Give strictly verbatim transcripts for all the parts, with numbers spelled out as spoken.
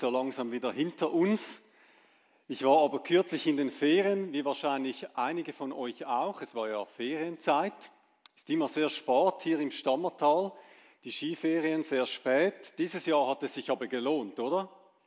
so langsam wieder hinter uns. Ich war aber kürzlich in den Ferien, wie wahrscheinlich einige von euch auch. Es war ja Ferienzeit. Es ist immer sehr spät hier im Stammertal. Die Skiferien sehr spät. Dieses Jahr hat es sich aber gelohnt, oder?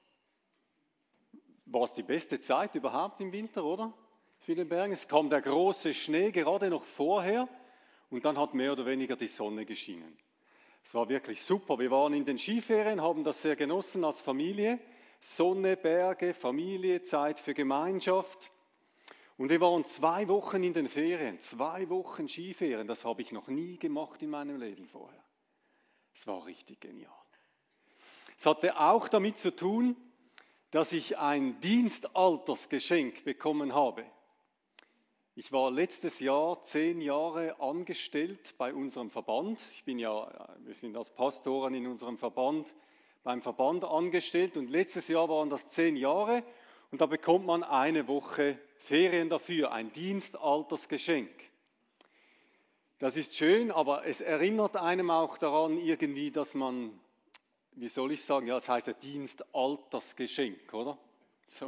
War es die beste Zeit überhaupt im Winter, oder? Für den Bergen. Es kam der große Schnee gerade noch vorher und dann hat mehr oder weniger die Sonne geschienen. Es war wirklich super. Wir waren in den Skiferien, haben das sehr genossen als Familie. Sonne, Berge, Familie, Zeit für Gemeinschaft. Und wir waren zwei Wochen in den Ferien, zwei Wochen Skiferien. Das habe ich noch nie gemacht in meinem Leben vorher. Es war richtig genial. Es hatte auch damit zu tun, dass ich ein Dienstaltersgeschenk bekommen habe. Ich war letztes Jahr zehn Jahre angestellt bei unserem Verband. Ich bin ja, wir sind als Pastoren in unserem Verband, beim Verband angestellt und letztes Jahr waren das zehn Jahre und da bekommt man eine Woche Ferien dafür, ein Dienstaltersgeschenk. Das ist schön, aber es erinnert einem auch daran irgendwie, dass man, wie soll ich sagen, ja, es heißt ja Dienstaltersgeschenk, oder? So.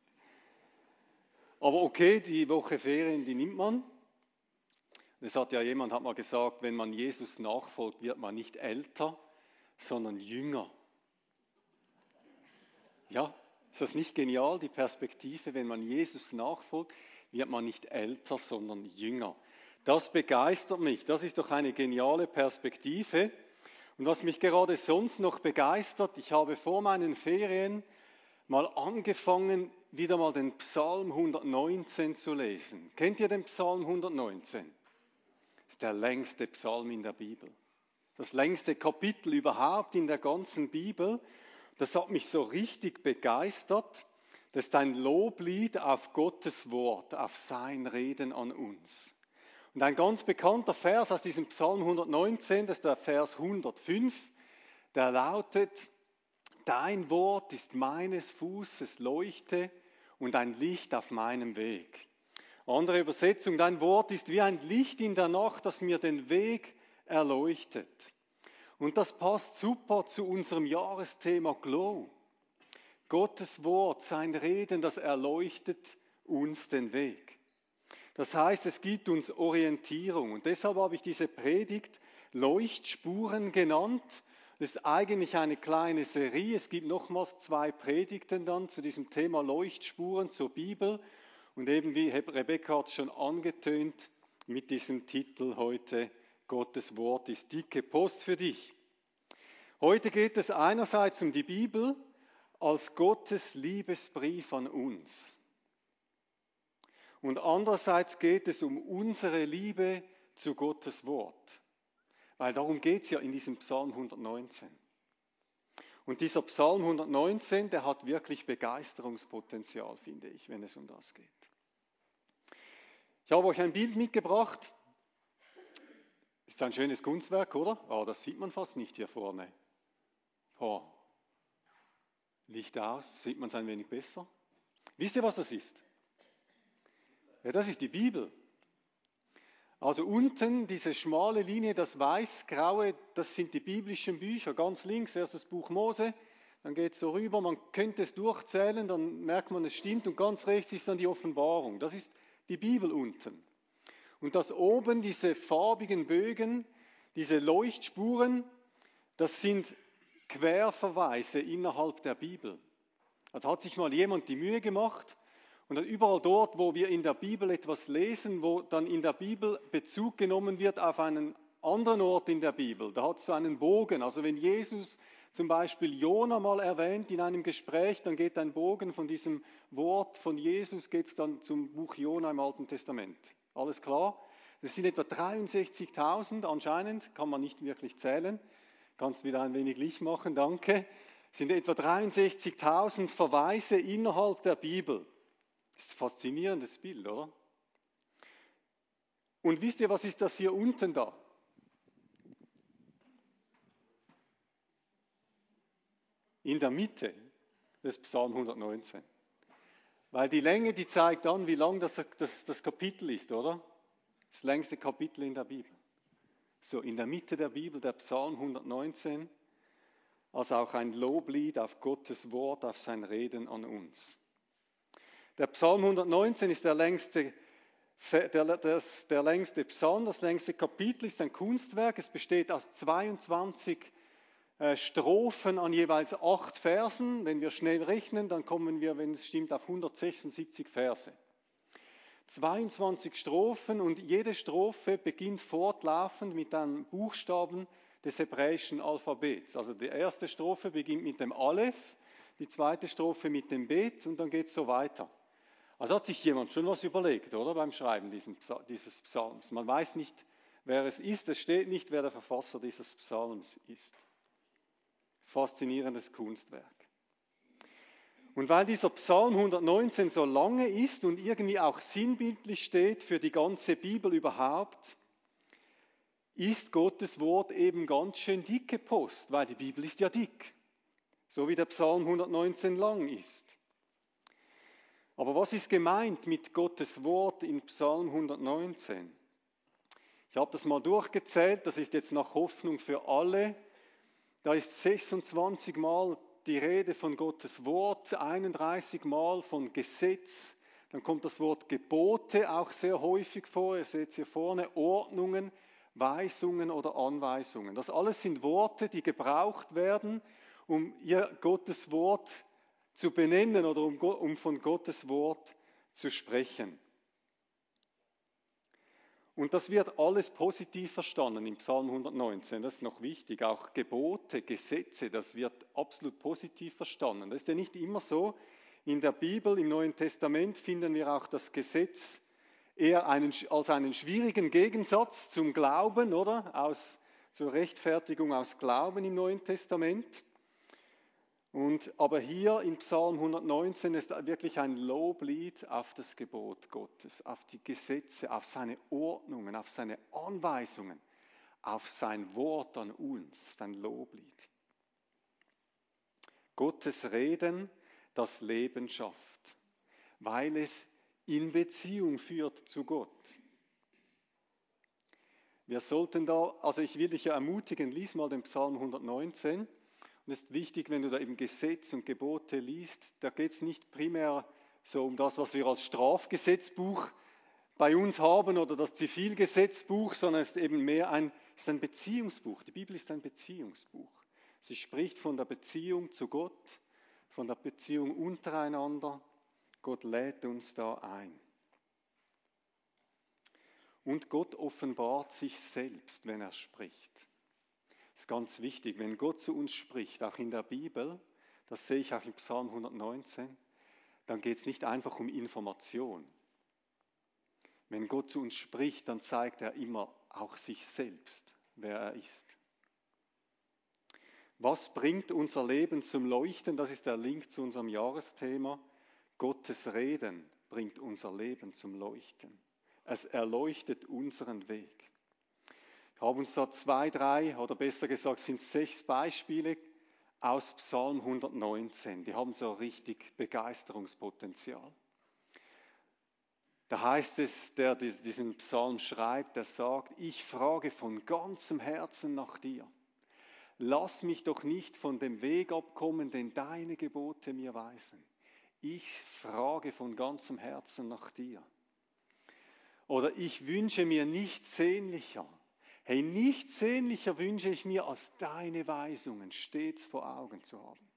Aber okay, die Woche Ferien, die nimmt man. Es hat ja jemand hat mal gesagt, wenn man Jesus nachfolgt, wird man nicht älter, sondern jünger. Ja, ist das nicht genial, die Perspektive? Wenn man Jesus nachfolgt, wird man nicht älter, sondern jünger. Das begeistert mich. Das ist doch eine geniale Perspektive. Und was mich gerade sonst noch begeistert, ich habe vor meinen Ferien mal angefangen, wieder mal den Psalm hundertneunzehn zu lesen. Kennt ihr den Psalm hundertneunzehn? Das ist der längste Psalm in der Bibel. Das längste Kapitel überhaupt in der ganzen Bibel. Das hat mich so richtig begeistert. Das ist ein Loblied auf Gottes Wort, auf sein Reden an uns. Und ein ganz bekannter Vers aus diesem Psalm hundertneunzehn, das ist der Vers hundertfünf, der lautet: Dein Wort ist meines Fußes Leuchte und ein Licht auf meinem Weg. Andere Übersetzung: Dein Wort ist wie ein Licht in der Nacht, das mir den Weg erleuchtet. Und das passt super zu unserem Jahresthema Glow. Gottes Wort, sein Reden, das erleuchtet uns den Weg. Das heißt, es gibt uns Orientierung. Und deshalb habe ich diese Predigt Leuchtspuren genannt. Das ist eigentlich eine kleine Serie. Es gibt nochmals zwei Predigten dann zu diesem Thema Leuchtspuren zur Bibel. Und eben wie Rebecca hat es schon angetönt, mit diesem Titel heute: Gottes Wort ist dicke Post für dich. Heute geht es einerseits um die Bibel als Gottes Liebesbrief an uns. Und andererseits geht es um unsere Liebe zu Gottes Wort. Weil darum geht es ja in diesem Psalm hundertneunzehn. Und dieser Psalm hundertneunzehn, der hat wirklich Begeisterungspotenzial, finde ich, wenn es um das geht. Ich habe euch ein Bild mitgebracht. Ist ein schönes Kunstwerk, oder? Aber das sieht man fast nicht hier vorne. Oh. Licht aus, sieht man es ein wenig besser. Wisst ihr, was das ist? Ja, das ist die Bibel. Also unten diese schmale Linie, das weiß-graue, das sind die biblischen Bücher. Ganz links erst das Buch Mose, dann geht es so rüber, man könnte es durchzählen, dann merkt man, es stimmt. Und ganz rechts ist dann die Offenbarung. Das ist die Bibel unten. Und das oben, diese farbigen Bögen, diese Leuchtspuren, das sind Querverweise innerhalb der Bibel. Also hat sich mal jemand die Mühe gemacht und dann überall dort, wo wir in der Bibel etwas lesen, wo dann in der Bibel Bezug genommen wird auf einen anderen Ort in der Bibel, da hat es so einen Bogen. Also wenn Jesus zum Beispiel Jona mal erwähnt in einem Gespräch, dann geht ein Bogen von diesem Wort von Jesus, geht es dann zum Buch Jona im Alten Testament. Alles klar? Das sind etwa dreiundsechzigtausend, anscheinend, kann man nicht wirklich zählen. Kannst wieder ein wenig Licht machen, danke. Es sind etwa dreiundsechzigtausend Verweise innerhalb der Bibel. Das ist ein faszinierendes Bild, oder? Und wisst ihr, was ist das hier unten da? In der Mitte des Psalm hundertneunzehn. Weil die Länge, die zeigt an, wie lang das, das, das Kapitel ist, oder? Das längste Kapitel in der Bibel. So, in der Mitte der Bibel, der Psalm hundertneunzehn. als auch ein Loblied auf Gottes Wort, auf sein Reden an uns. Der Psalm hundertneunzehn ist der längste, der, das, der längste Psalm, das längste Kapitel ist ein Kunstwerk. Es besteht aus zweiundzwanzig äh, Strophen an jeweils acht Versen. Wenn wir schnell rechnen, dann kommen wir, wenn es stimmt, auf hundertsechsundsiebzig Verse. zweiundzwanzig Strophen und jede Strophe beginnt fortlaufend mit einem Buchstaben des hebräischen Alphabets. Also die erste Strophe beginnt mit dem Aleph, die zweite Strophe mit dem Bet und dann geht es so weiter. Also hat sich jemand schon was überlegt, oder, beim Schreiben dieses Psalms. Man weiß nicht, wer es ist, es steht nicht, wer der Verfasser dieses Psalms ist. Faszinierendes Kunstwerk. Und weil dieser Psalm hundertneunzehn so lange ist und irgendwie auch sinnbildlich steht für die ganze Bibel überhaupt, ist Gottes Wort eben ganz schön dicke Post, weil die Bibel ist ja dick, so wie der Psalm hundertneunzehn lang ist. Aber was ist gemeint mit Gottes Wort in Psalm hundertneunzehn? Ich habe das mal durchgezählt, das ist jetzt nach Hoffnung für alle. Da ist sechsundzwanzig Mal die Rede von Gottes Wort, einunddreißig Mal von Gesetz. Dann kommt das Wort Gebote auch sehr häufig vor. Ihr seht es hier vorne, Ordnungen, Weisungen oder Anweisungen. Das alles sind Worte, die gebraucht werden, um ihr Gottes Wort zu benennen oder um, um von Gottes Wort zu sprechen. Und das wird alles positiv verstanden im Psalm hundertneunzehn, das ist noch wichtig. Auch Gebote, Gesetze, das wird absolut positiv verstanden. Das ist ja nicht immer so. In der Bibel, im Neuen Testament, finden wir auch das Gesetz eher einen, als einen schwierigen Gegensatz zum Glauben, oder? Aus, zur Rechtfertigung aus Glauben im Neuen Testament. Und, aber hier im Psalm hundertneunzehn ist wirklich ein Loblied auf das Gebot Gottes, auf die Gesetze, auf seine Ordnungen, auf seine Anweisungen, auf sein Wort an uns, sein Loblied. Gottes Reden, das Leben schafft, weil es in Beziehung führt zu Gott. Wir sollten da, also ich will dich ja ermutigen, lies mal den Psalm hundertneunzehn. Und es ist wichtig, wenn du da eben Gesetz und Gebote liest, da geht es nicht primär so um das, was wir als Strafgesetzbuch bei uns haben oder das Zivilgesetzbuch, sondern es ist eben mehr ein, es ist ein Beziehungsbuch. Die Bibel ist ein Beziehungsbuch. Sie spricht von der Beziehung zu Gott, von der Beziehung untereinander. Gott lädt uns da ein. Und Gott offenbart sich selbst, wenn er spricht. Das ist ganz wichtig, wenn Gott zu uns spricht, auch in der Bibel, das sehe ich auch im Psalm hundertneunzehn, dann geht es nicht einfach um Information. Wenn Gott zu uns spricht, dann zeigt er immer auch sich selbst, wer er ist. Was bringt unser Leben zum Leuchten? Das ist der Link zu unserem Jahresthema. Gottes Reden bringt unser Leben zum Leuchten. Es erleuchtet unseren Weg. Ich habe uns da zwei, drei oder besser gesagt sind sechs Beispiele aus Psalm hundertneunzehn. Die haben so richtig Begeisterungspotenzial. Da heißt es, der diesen Psalm schreibt, der sagt, ich frage von ganzem Herzen nach dir. Lass mich doch nicht von dem Weg abkommen, den deine Gebote mir weisen. Ich frage von ganzem Herzen nach dir. Oder ich wünsche mir nichts sehnlicher. Hey, nichts sehnlicher wünsche ich mir, als deine Weisungen stets vor Augen zu haben.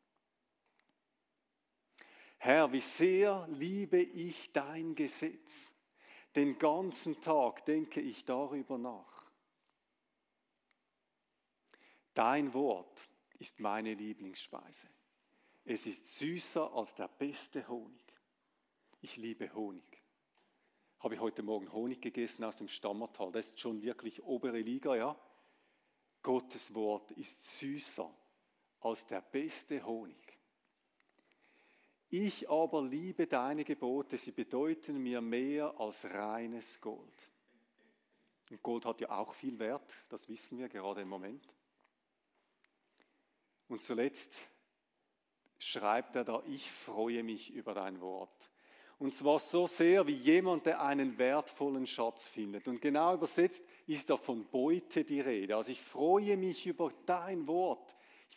Herr, wie sehr liebe ich dein Gesetz. Den ganzen Tag denke ich darüber nach. Dein Wort ist meine Lieblingsspeise. Es ist süßer als der beste Honig. Ich liebe Honig. Habe ich heute Morgen Honig gegessen aus dem Stammertal. Das ist schon wirklich obere Liga, ja. Gottes Wort ist süßer als der beste Honig. Ich aber liebe deine Gebote, sie bedeuten mir mehr als reines Gold. Und Gold hat ja auch viel Wert, das wissen wir gerade im Moment. Und zuletzt schreibt er da, ich freue mich über dein Wort. Und zwar so sehr wie jemand, der einen wertvollen Schatz findet. Und genau übersetzt ist da von Beute die Rede. Also ich freue mich über dein Wort. Ich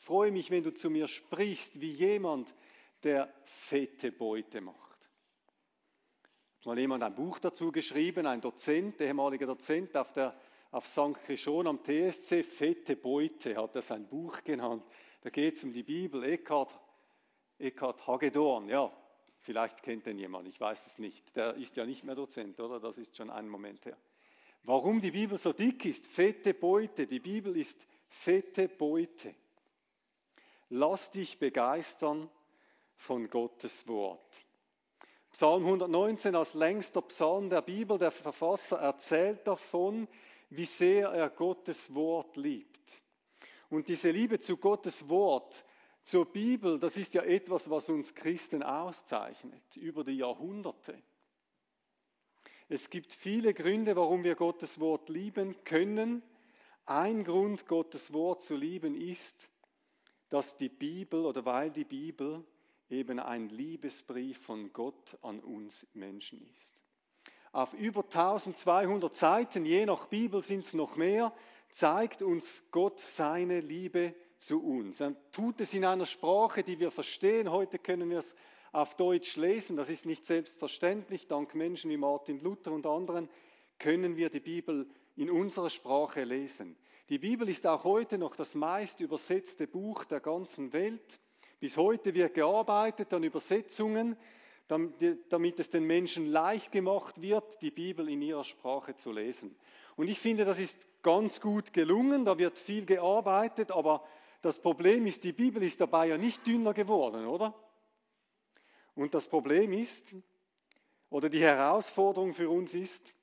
freue mich, wenn du zu mir sprichst, wie jemand, der fette Beute macht. Hat mal jemand ein Buch dazu geschrieben, ein Dozent, ehemaliger Dozent auf, der, auf Sankt Chrischon am T S C, fette Beute hat er sein Buch genannt. Da geht es um die Bibel, Eckhard, Eckhard Hagedorn, ja, vielleicht kennt den jemand, ich weiß es nicht. Der ist ja nicht mehr Dozent, oder? Das ist schon ein Moment her. Warum die Bibel so dick ist? Fette Beute, die Bibel ist fette Beute. Lass dich begeistern von Gottes Wort. Psalm hundertneunzehn als längster Psalm der Bibel, der Verfasser erzählt davon, wie sehr er Gottes Wort liebt. Und diese Liebe zu Gottes Wort, zur Bibel, das ist ja etwas, was uns Christen auszeichnet über die Jahrhunderte. Es gibt viele Gründe, warum wir Gottes Wort lieben können. Ein Grund, Gottes Wort zu lieben, ist, dass die Bibel oder weil die Bibel eben ein Liebesbrief von Gott an uns Menschen ist. Auf über eintausendzweihundert Seiten, je nach Bibel sind es noch mehr, zeigt uns Gott seine Liebe zu uns. Er tut es in einer Sprache, die wir verstehen. Heute können wir es auf Deutsch lesen. Das ist nicht selbstverständlich. Dank Menschen wie Martin Luther und anderen können wir die Bibel in unserer Sprache lesen. Die Bibel ist auch heute noch das meist übersetzte Buch der ganzen Welt. Bis heute wird gearbeitet an Übersetzungen, damit es den Menschen leicht gemacht wird, die Bibel in ihrer Sprache zu lesen. Und ich finde, das ist ganz gut gelungen, da wird viel gearbeitet, aber das Problem ist, die Bibel ist dabei ja nicht dünner geworden, oder? Und das Problem ist, oder die Herausforderung für uns ist,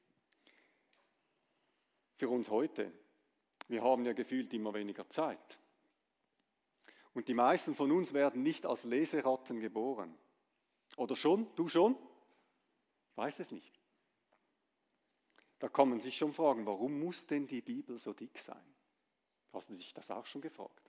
für uns heute, wir haben ja gefühlt immer weniger Zeit. Und die meisten von uns werden nicht als Leseratten geboren. Oder schon? Du schon? Ich weiß es nicht. Da kann man sich schon fragen, warum muss denn die Bibel so dick sein? Hast du dich das auch schon gefragt?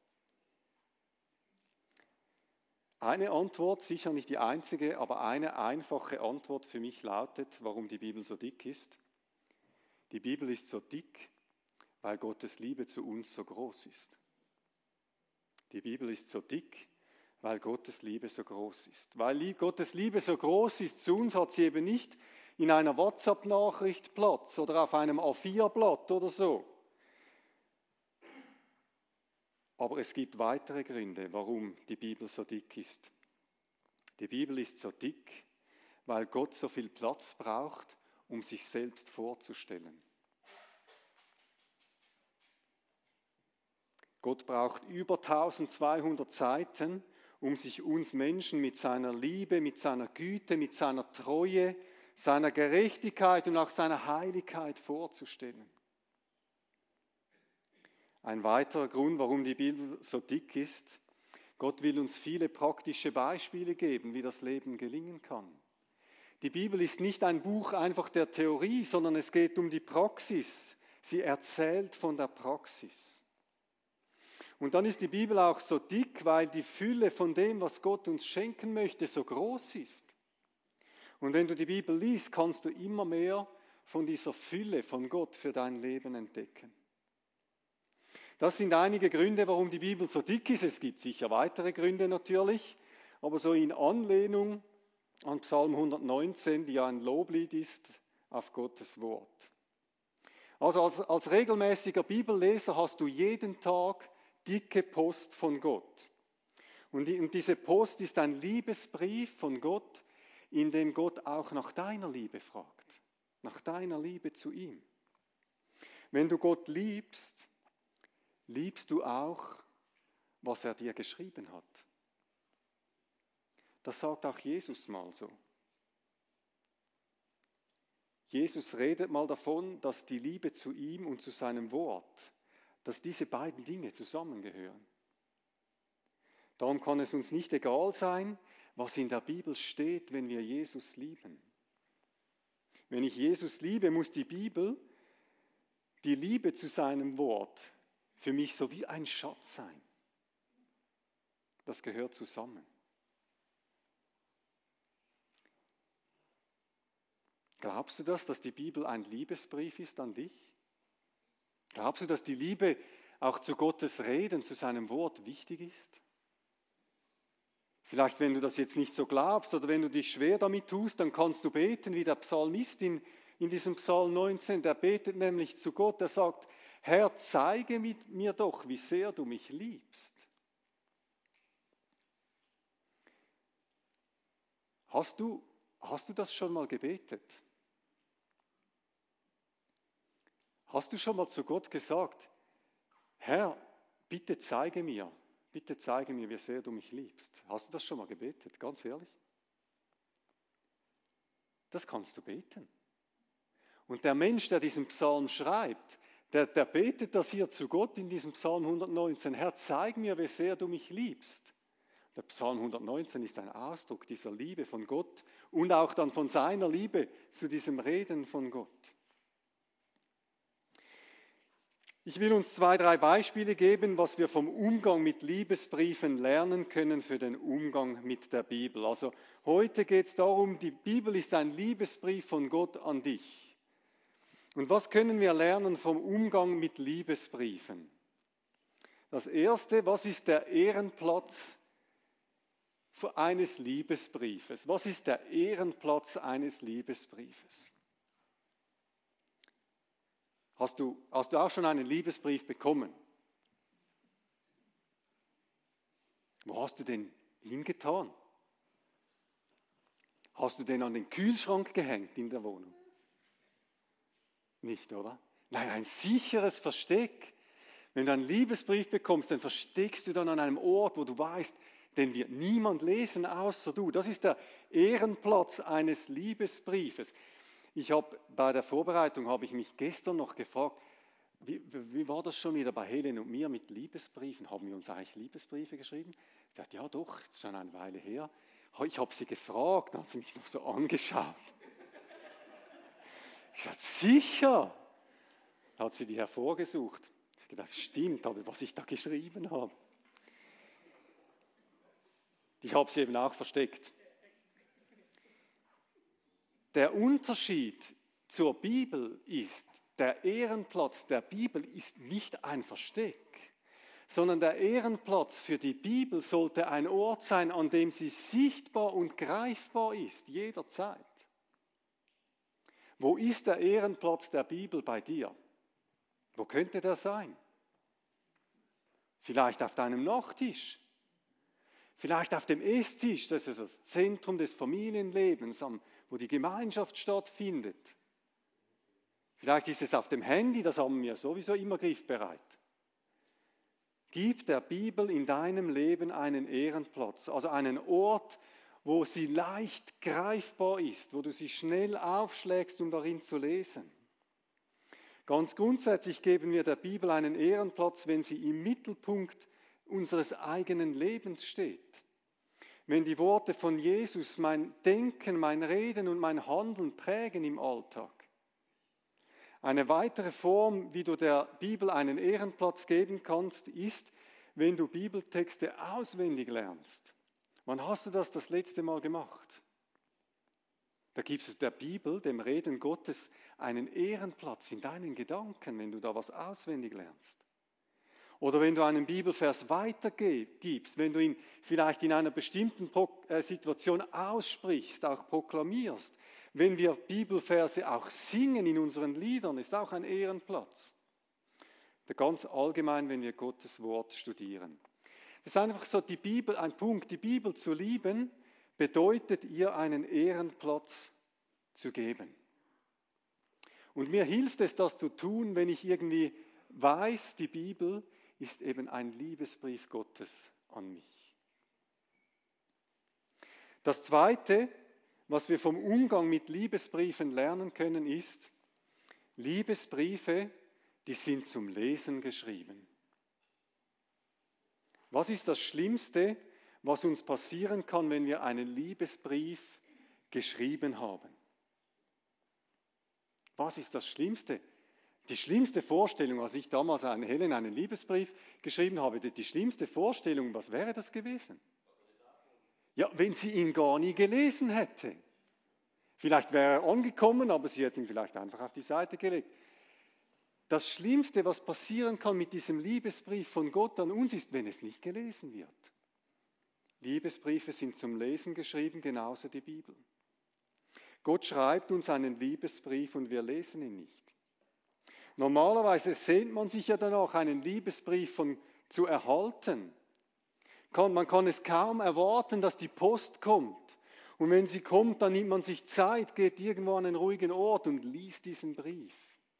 Eine Antwort, sicher nicht die einzige, aber eine einfache Antwort für mich lautet, warum die Bibel so dick ist. Die Bibel ist so dick, weil Gottes Liebe zu uns so groß ist. Die Bibel ist so dick, weil Gottes Liebe so groß ist. Weil Gottes Liebe so groß ist zu uns, hat sie eben nicht in einer WhatsApp-Nachricht Platz oder auf einem A vier Blatt oder so. Aber es gibt weitere Gründe, warum die Bibel so dick ist. Die Bibel ist so dick, weil Gott so viel Platz braucht, um sich selbst vorzustellen. Gott braucht über eintausendzweihundert Seiten, um sich uns Menschen mit seiner Liebe, mit seiner Güte, mit seiner Treue, seiner Gerechtigkeit und auch seiner Heiligkeit vorzustellen. Ein weiterer Grund, warum die Bibel so dick ist, Gott will uns viele praktische Beispiele geben, wie das Leben gelingen kann. Die Bibel ist nicht ein Buch einfach der Theorie, sondern es geht um die Praxis. Sie erzählt von der Praxis. Und dann ist die Bibel auch so dick, weil die Fülle von dem, was Gott uns schenken möchte, so groß ist. Und wenn du die Bibel liest, kannst du immer mehr von dieser Fülle von Gott für dein Leben entdecken. Das sind einige Gründe, warum die Bibel so dick ist. Es gibt sicher weitere Gründe natürlich, aber so in Anlehnung an Psalm hundertneunzehn, die ja ein Loblied ist auf Gottes Wort. Also als, als regelmäßiger Bibelleser hast du jeden Tag dicke Post von Gott. Und, die, und diese Post ist ein Liebesbrief von Gott, in dem Gott auch nach deiner Liebe fragt, nach deiner Liebe zu ihm. Wenn du Gott liebst, liebst du auch, was er dir geschrieben hat. Das sagt auch Jesus mal so. Jesus redet mal davon, dass die Liebe zu ihm und zu seinem Wort, dass diese beiden Dinge zusammengehören. Darum kann es uns nicht egal sein, was in der Bibel steht, wenn wir Jesus lieben. Wenn ich Jesus liebe, muss die Bibel, die Liebe zu seinem Wort, für mich so wie ein Schatz sein. Das gehört zusammen. Glaubst du das, dass die Bibel ein Liebesbrief ist an dich? Glaubst du, dass die Liebe auch zu Gottes Reden, zu seinem Wort wichtig ist? Vielleicht, wenn du das jetzt nicht so glaubst oder wenn du dich schwer damit tust, dann kannst du beten wie der Psalmist in, in diesem Psalm neunzehn. Der betet nämlich zu Gott, der sagt, Herr, zeige mir doch, wie sehr du mich liebst. Hast du, hast du das schon mal gebetet? Hast du schon mal zu Gott gesagt, Herr, bitte zeige mir, bitte zeige mir, wie sehr du mich liebst. Hast du das schon mal gebetet, ganz ehrlich? Das kannst du beten. Und der Mensch, der diesen Psalm schreibt, der, der betet das hier zu Gott in diesem Psalm hundertneunzehn. Herr, zeig mir, wie sehr du mich liebst. Der Psalm hundertneunzehn ist ein Ausdruck dieser Liebe von Gott und auch dann von seiner Liebe zu diesem Reden von Gott. Ich will uns zwei, drei Beispiele geben, was wir vom Umgang mit Liebesbriefen lernen können für den Umgang mit der Bibel. Also heute geht es darum, die Bibel ist ein Liebesbrief von Gott an dich. Und was können wir lernen vom Umgang mit Liebesbriefen? Das Erste, was ist der Ehrenplatz eines Liebesbriefes? Was ist der Ehrenplatz eines Liebesbriefes? Hast du, hast du auch schon einen Liebesbrief bekommen? Wo hast du den hingetan? Hast du den an den Kühlschrank gehängt in der Wohnung? Nicht, oder? Nein, ein sicheres Versteck. Wenn du einen Liebesbrief bekommst, dann versteckst du dann an einem Ort, wo du weißt, den wird niemand lesen, außer du. Das ist der Ehrenplatz eines Liebesbriefes. Ich habe bei der Vorbereitung habe ich mich gestern noch gefragt, wie, wie war das schon wieder bei Helen und mir mit Liebesbriefen? Haben wir uns eigentlich Liebesbriefe geschrieben? Ich dachte, ja doch, das ist schon eine Weile her. Ich habe sie gefragt, dann hat sie mich noch so angeschaut. Ich sagte, sicher. Da hat sie die hervorgesucht. Ich habe gedacht, stimmt, aber was ich da geschrieben habe. Ich habe sie eben auch versteckt. Der Unterschied zur Bibel ist, der Ehrenplatz der Bibel ist nicht ein Versteck, sondern der Ehrenplatz für die Bibel sollte ein Ort sein, an dem sie sichtbar und greifbar ist, jederzeit. Wo ist der Ehrenplatz der Bibel bei dir? Wo könnte der sein? Vielleicht auf deinem Nachttisch. Vielleicht auf dem Esstisch, das ist das Zentrum des Familienlebens, wo die Gemeinschaft stattfindet. Vielleicht ist es auf dem Handy, das haben wir sowieso immer griffbereit. Gib der Bibel in deinem Leben einen Ehrenplatz, also einen Ort, wo sie leicht greifbar ist, wo du sie schnell aufschlägst, um darin zu lesen. Ganz grundsätzlich geben wir der Bibel einen Ehrenplatz, wenn sie im Mittelpunkt unseres eigenen Lebens steht. Wenn die Worte von Jesus mein Denken, mein Reden und mein Handeln prägen im Alltag. Eine weitere Form, wie du der Bibel einen Ehrenplatz geben kannst, ist, wenn du Bibeltexte auswendig lernst. Wann hast du das das letzte Mal gemacht? Da gibst du der Bibel, dem Reden Gottes, einen Ehrenplatz in deinen Gedanken, wenn du da was auswendig lernst. Oder wenn du einen Bibelvers weitergibst, wenn du ihn vielleicht in einer bestimmten Situation aussprichst, auch proklamierst. Wenn wir Bibelverse auch singen in unseren Liedern, ist auch ein Ehrenplatz. Ganz allgemein, wenn wir Gottes Wort studieren. Das ist einfach so, die Bibel, ein Punkt, die Bibel zu lieben, bedeutet ihr einen Ehrenplatz zu geben. Und mir hilft es, das zu tun, wenn ich irgendwie weiß, die Bibel ist eben ein Liebesbrief Gottes an mich. Das Zweite, was wir vom Umgang mit Liebesbriefen lernen können, ist, Liebesbriefe, die sind zum Lesen geschrieben. Was ist das Schlimmste, was uns passieren kann, wenn wir einen Liebesbrief geschrieben haben? Was ist das Schlimmste? Die schlimmste Vorstellung, als ich damals an Helen einen Liebesbrief geschrieben habe, die, die schlimmste Vorstellung, was wäre das gewesen? Ja, wenn sie ihn gar nie gelesen hätte. Vielleicht wäre er angekommen, aber sie hätte ihn vielleicht einfach auf die Seite gelegt. das Schlimmste, was passieren kann mit diesem Liebesbrief von Gott an uns, ist, wenn es nicht gelesen wird. Liebesbriefe sind zum Lesen geschrieben, genauso die Bibel. Gott schreibt uns einen Liebesbrief und wir lesen ihn nicht. Normalerweise sehnt man sich ja danach, einen Liebesbrief von, zu erhalten. Man kann es kaum erwarten, dass die Post kommt. Und wenn sie kommt, dann nimmt man sich Zeit, geht irgendwo an einen ruhigen Ort und liest diesen Brief.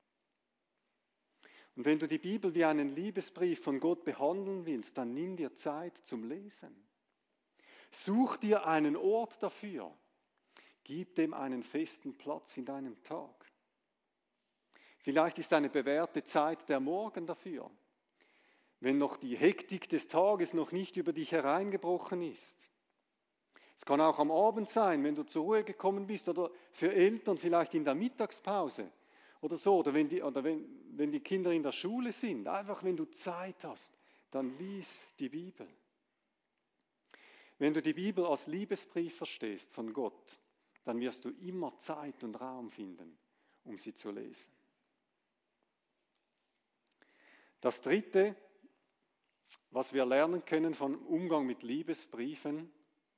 Und wenn du die Bibel wie einen Liebesbrief von Gott behandeln willst, dann nimm dir Zeit zum Lesen. Such dir einen Ort dafür. Gib dem einen festen Platz in deinem Tag. Vielleicht ist eine bewährte Zeit der Morgen dafür, wenn noch die Hektik des Tages noch nicht über dich hereingebrochen ist. Es kann auch am Abend sein, wenn du zur Ruhe gekommen bist, oder für Eltern vielleicht in der Mittagspause oder so, oder wenn die, oder wenn, wenn die Kinder in der Schule sind. Einfach, wenn du Zeit hast, dann lies die Bibel. Wenn du die Bibel als Liebesbrief verstehst von Gott, dann wirst du immer Zeit und Raum finden, um sie zu lesen. Das Dritte, was wir lernen können vom Umgang mit Liebesbriefen: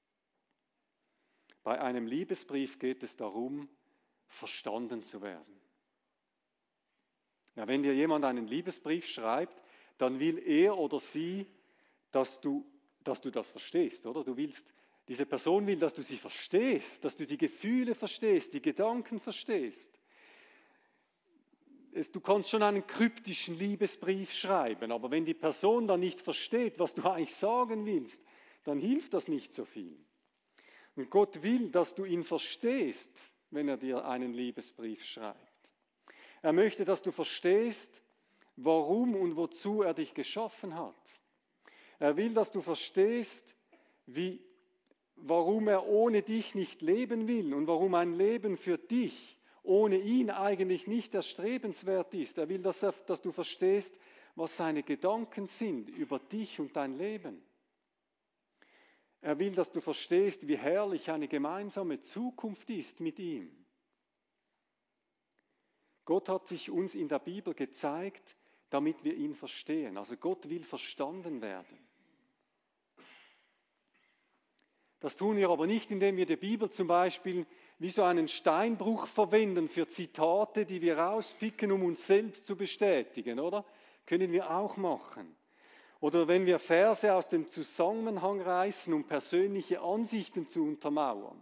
Bei einem Liebesbrief geht es darum, verstanden zu werden. Ja, wenn dir jemand einen Liebesbrief schreibt, dann will er oder sie, dass du, dass du das verstehst, oder? Du willst, diese Person will, dass du sie verstehst, dass du die Gefühle verstehst, die Gedanken verstehst. Es, du kannst schon einen kryptischen Liebesbrief schreiben, aber wenn die Person dann nicht versteht, was du eigentlich sagen willst, dann hilft das nicht so viel. Und Gott will, dass du ihn verstehst, wenn er dir einen Liebesbrief schreibt. Er möchte, dass du verstehst, warum und wozu er dich geschaffen hat. Er will, dass du verstehst, wie, warum er ohne dich nicht leben will und warum ein Leben für dich ohne ihn eigentlich nicht erstrebenswert ist. Er will, dass, er, dass du verstehst, was seine Gedanken sind über dich und dein Leben. Er will, dass du verstehst, wie herrlich eine gemeinsame Zukunft ist mit ihm. Gott hat sich uns in der Bibel gezeigt, damit wir ihn verstehen. Also Gott will verstanden werden. Das tun wir aber nicht, indem wir die Bibel zum Beispiel wie so einen Steinbruch verwenden für Zitate, die wir rauspicken, um uns selbst zu bestätigen, oder? Können wir auch machen. Oder wenn wir Verse aus dem Zusammenhang reißen, um persönliche Ansichten zu untermauern.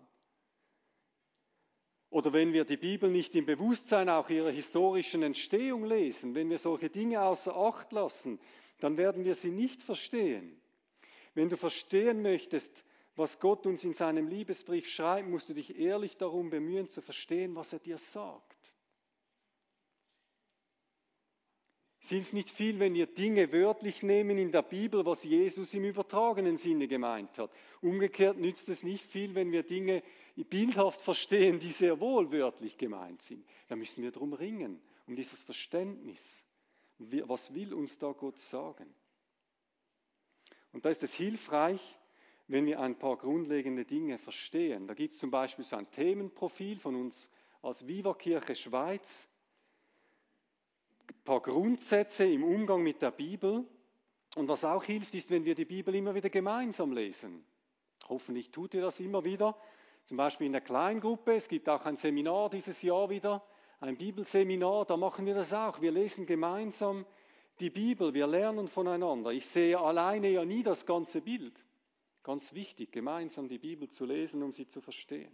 Oder wenn wir die Bibel nicht im Bewusstsein auch ihrer historischen Entstehung lesen, wenn wir solche Dinge außer Acht lassen, dann werden wir sie nicht verstehen. Wenn du verstehen möchtest, was Gott uns in seinem Liebesbrief schreibt, musst du dich ehrlich darum bemühen, zu verstehen, was er dir sagt. Es hilft nicht viel, wenn wir Dinge wörtlich nehmen in der Bibel, was Jesus im übertragenen Sinne gemeint hat. Umgekehrt nützt es nicht viel, wenn wir Dinge bildhaft verstehen, die sehr wohl wörtlich gemeint sind. Da müssen wir darum ringen, um dieses Verständnis. Was will uns da Gott sagen? Und da ist es hilfreich, wenn wir ein paar grundlegende Dinge verstehen. Da gibt es zum Beispiel so ein Themenprofil von uns als Viva Kirche Schweiz. Ein paar Grundsätze im Umgang mit der Bibel. Und was auch hilft, ist, wenn wir die Bibel immer wieder gemeinsam lesen. Hoffentlich tut ihr das immer wieder. Zum Beispiel in der Kleingruppe. Es gibt auch ein Seminar dieses Jahr wieder, ein Bibelseminar. Da machen wir das auch. Wir lesen gemeinsam die Bibel. Wir lernen voneinander. Ich sehe alleine ja nie das ganze Bild. Ganz wichtig, gemeinsam die Bibel zu lesen, um sie zu verstehen.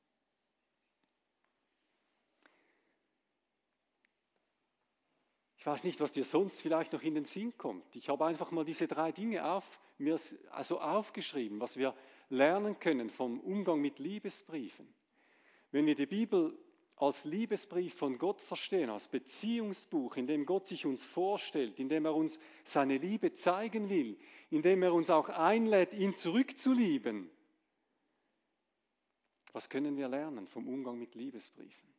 Ich weiß nicht, was dir sonst vielleicht noch in den Sinn kommt. Ich habe einfach mal diese drei Dinge auf, mir also aufgeschrieben, was wir lernen können vom Umgang mit Liebesbriefen. Wenn wir die Bibel als Liebesbrief von Gott verstehen, als Beziehungsbuch, in dem Gott sich uns vorstellt, in dem er uns seine Liebe zeigen will, in dem er uns auch einlädt, ihn zurückzulieben. Was können wir lernen vom Umgang mit Liebesbriefen?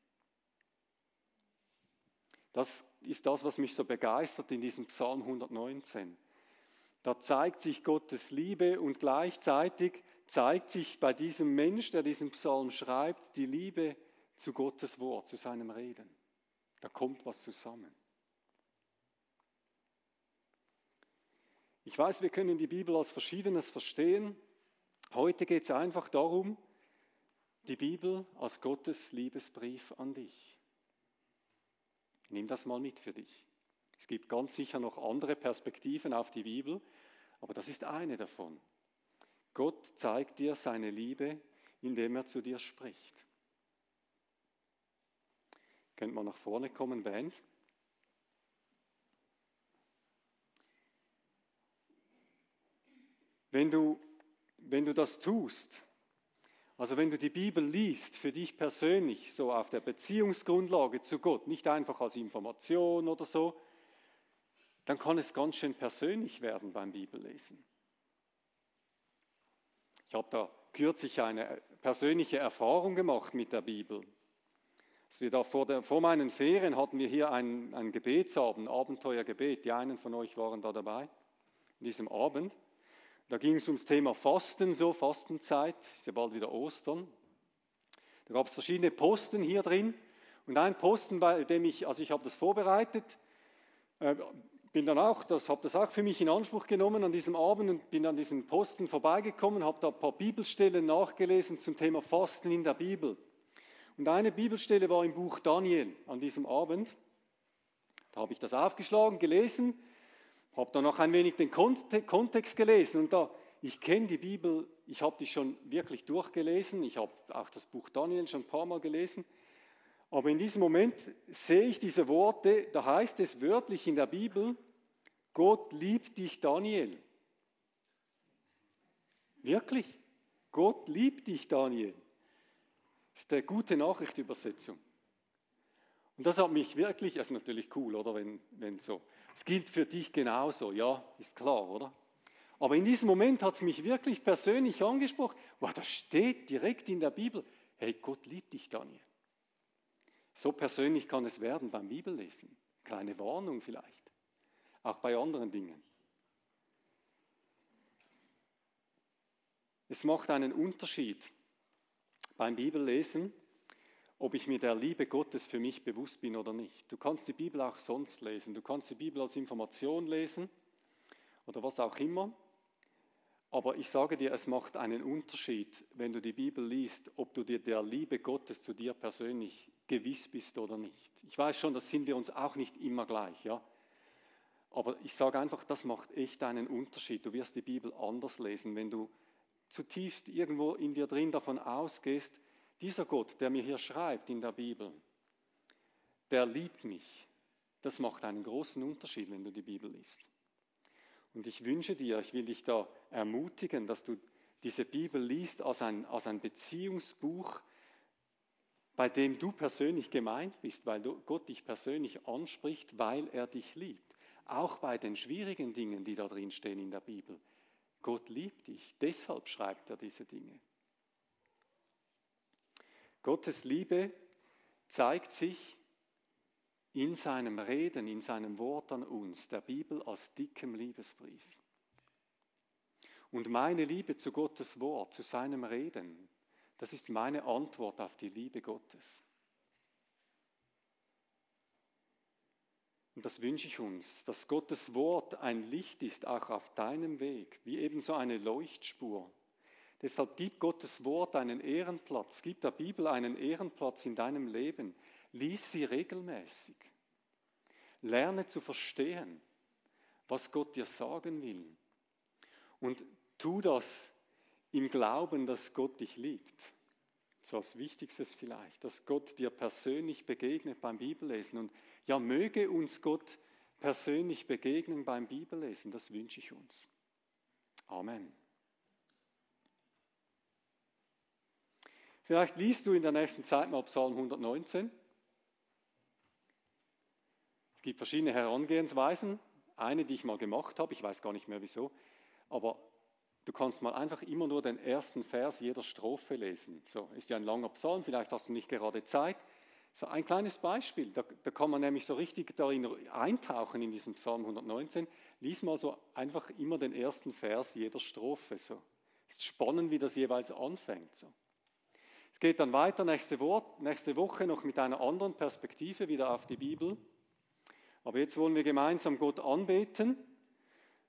Das ist das, was mich so begeistert in diesem Psalm hundertneunzehn. Da zeigt sich Gottes Liebe und gleichzeitig zeigt sich bei diesem Mensch, der diesen Psalm schreibt, die Liebe zu Gottes Wort, zu seinem Reden. Da kommt was zusammen. Ich weiß, wir können die Bibel als Verschiedenes verstehen. Heute geht es einfach darum, die Bibel als Gottes Liebesbrief an dich. Nimm das mal mit für dich. Es gibt ganz sicher noch andere Perspektiven auf die Bibel, aber das ist eine davon. Gott zeigt dir seine Liebe, indem er zu dir spricht. Könnt mal nach vorne kommen, Band. Wenn du, wenn du das tust, also wenn du die Bibel liest, für dich persönlich, so auf der Beziehungsgrundlage zu Gott, nicht einfach als Information oder so, dann kann es ganz schön persönlich werden beim Bibellesen. Ich habe da kürzlich eine persönliche Erfahrung gemacht mit der Bibel. Als wir da vor, der, vor meinen Ferien hatten wir hier einen, einen Gebetsabend, ein Abenteuergebet. Die einen von euch waren da dabei, in diesem Abend. Da ging es ums Thema Fasten, so Fastenzeit, ist ja bald wieder Ostern. Da gab es verschiedene Posten hier drin. Und ein Posten, bei dem ich, also ich habe das vorbereitet, äh, bin dann auch, das habe das auch für mich in Anspruch genommen an diesem Abend und bin an diesen Posten vorbeigekommen, habe da ein paar Bibelstellen nachgelesen zum Thema Fasten in der Bibel. Und eine Bibelstelle war im Buch Daniel an diesem Abend. Da habe ich das aufgeschlagen, gelesen, habe dann noch ein wenig den Kontext gelesen. Und da, ich kenne die Bibel, ich habe die schon wirklich durchgelesen, ich habe auch das Buch Daniel schon ein paar Mal gelesen. Aber in diesem Moment sehe ich diese Worte, da heißt es wörtlich in der Bibel, Gott liebt dich, Daniel. Wirklich, Gott liebt dich, Daniel. Das ist eine gute Nachricht-Übersetzung. Und das hat mich wirklich, das ist natürlich cool, oder, wenn, wenn so. Es gilt für dich genauso, ja, ist klar, oder? Aber in diesem Moment hat es mich wirklich persönlich angesprochen. Wow, das steht direkt in der Bibel. Hey, Gott liebt dich, Daniel. So persönlich kann es werden beim Bibellesen. Kleine Warnung vielleicht. Auch bei anderen Dingen. Es macht einen Unterschied beim Bibellesen, ob ich mir der Liebe Gottes für mich bewusst bin oder nicht. Du kannst die Bibel auch sonst lesen. Du kannst die Bibel als Information lesen oder was auch immer. Aber ich sage dir, es macht einen Unterschied, wenn du die Bibel liest, ob du dir der Liebe Gottes zu dir persönlich gewiss bist oder nicht. Ich weiß schon, das sind wir uns auch nicht immer gleich, ja. Aber ich sage einfach, das macht echt einen Unterschied. Du wirst die Bibel anders lesen, wenn du zutiefst irgendwo in dir drin davon ausgehst, dieser Gott, der mir hier schreibt in der Bibel, der liebt mich. Das macht einen großen Unterschied, wenn du die Bibel liest. Und ich wünsche dir, ich will dich da ermutigen, dass du diese Bibel liest als ein, als ein Beziehungsbuch, bei dem du persönlich gemeint bist, weil du, Gott dich persönlich anspricht, weil er dich liebt. Auch bei den schwierigen Dingen, die da drin stehen in der Bibel. Gott liebt dich, deshalb schreibt er diese Dinge. Gottes Liebe zeigt sich in seinem Reden, in seinem Wort an uns, der Bibel als dickem Liebesbrief. Und meine Liebe zu Gottes Wort, zu seinem Reden, das ist meine Antwort auf die Liebe Gottes. Und das wünsche ich uns, dass Gottes Wort ein Licht ist, auch auf deinem Weg, wie ebenso eine Leuchtspur. Deshalb gib Gottes Wort einen Ehrenplatz, gib der Bibel einen Ehrenplatz in deinem Leben. Lies sie regelmäßig. Lerne zu verstehen, was Gott dir sagen will. Und tu das im Glauben, dass Gott dich liebt. So als Wichtigstes vielleicht, dass Gott dir persönlich begegnet beim Bibellesen. Und ja, möge uns Gott persönlich begegnen beim Bibellesen. Das wünsche ich uns. Amen. Vielleicht liest du in der nächsten Zeit mal Psalm hundertneunzehn. Es gibt verschiedene Herangehensweisen. Eine, die ich mal gemacht habe, ich weiß gar nicht mehr wieso, aber du kannst mal einfach immer nur den ersten Vers jeder Strophe lesen. So, ist ja ein langer Psalm, vielleicht hast du nicht gerade Zeit. So ein kleines Beispiel, da, da kann man nämlich so richtig darin eintauchen in diesem Psalm hundertneunzehn. Lies mal so einfach immer den ersten Vers jeder Strophe. So, ist spannend, wie das jeweils anfängt. So. Es geht dann weiter nächste, Wort, nächste Woche noch mit einer anderen Perspektive wieder auf die Bibel. Aber jetzt wollen wir gemeinsam Gott anbeten.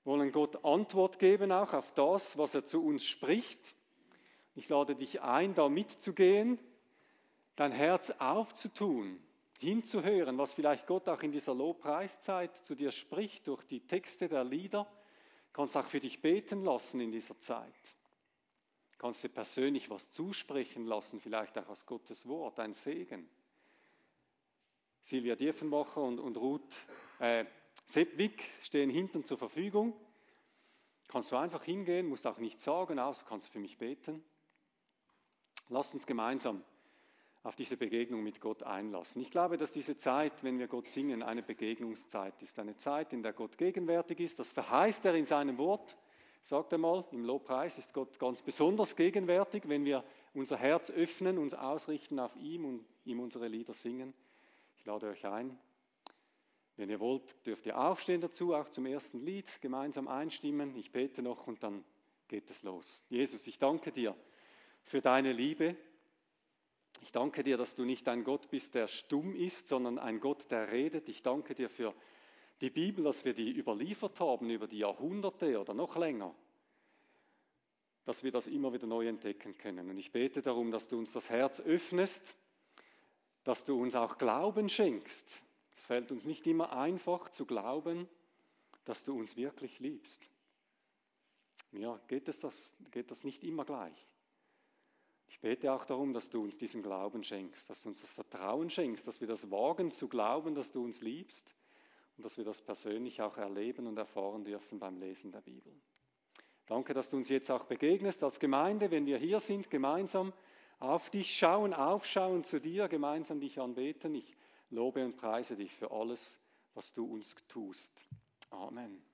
wollen Gott Antwort geben auch auf das, was er zu uns spricht. Ich lade dich ein, da mitzugehen, dein Herz aufzutun, hinzuhören, was vielleicht Gott auch in dieser Lobpreiszeit zu dir spricht, durch die Texte der Lieder. Du kannst auch für dich beten lassen in dieser Zeit. Du kannst dir persönlich was zusprechen lassen, vielleicht auch aus Gottes Wort, ein Segen. Silvia Diefenbacher und, und Ruth äh, Seppwig stehen hinten zur Verfügung. Kannst du einfach hingehen, musst auch nichts sagen, außer kannst du für mich beten. Lass uns gemeinsam auf diese Begegnung mit Gott einlassen. Ich glaube, dass diese Zeit, wenn wir Gott singen, eine Begegnungszeit ist. Eine Zeit, in der Gott gegenwärtig ist. Das verheißt er in seinem Wort. Sagt einmal, im Lobpreis ist Gott ganz besonders gegenwärtig, wenn wir unser Herz öffnen, uns ausrichten auf ihn und ihm unsere Lieder singen. Ich lade euch ein. Wenn ihr wollt, dürft ihr aufstehen dazu, auch zum ersten Lied, gemeinsam einstimmen. Ich bete noch und dann geht es los. Jesus, ich danke dir für deine Liebe. Ich danke dir, dass du nicht ein Gott bist, der stumm ist, sondern ein Gott, der redet. Ich danke dir für die Bibel, dass wir die überliefert haben über die Jahrhunderte oder noch länger, dass wir das immer wieder neu entdecken können. Und ich bete darum, dass du uns das Herz öffnest, dass du uns auch Glauben schenkst. Es fällt uns nicht immer einfach zu glauben, dass du uns wirklich liebst. Mir geht, es das, geht das nicht immer gleich. Ich bete auch darum, dass du uns diesen Glauben schenkst, dass du uns das Vertrauen schenkst, dass wir das wagen zu glauben, dass du uns liebst und dass wir das persönlich auch erleben und erfahren dürfen beim Lesen der Bibel. Danke, dass du uns jetzt auch begegnest als Gemeinde, wenn wir hier sind, gemeinsam auf dich schauen, aufschauen zu dir, gemeinsam dich anbeten. Ich lobe und preise dich für alles, was du uns tust. Amen.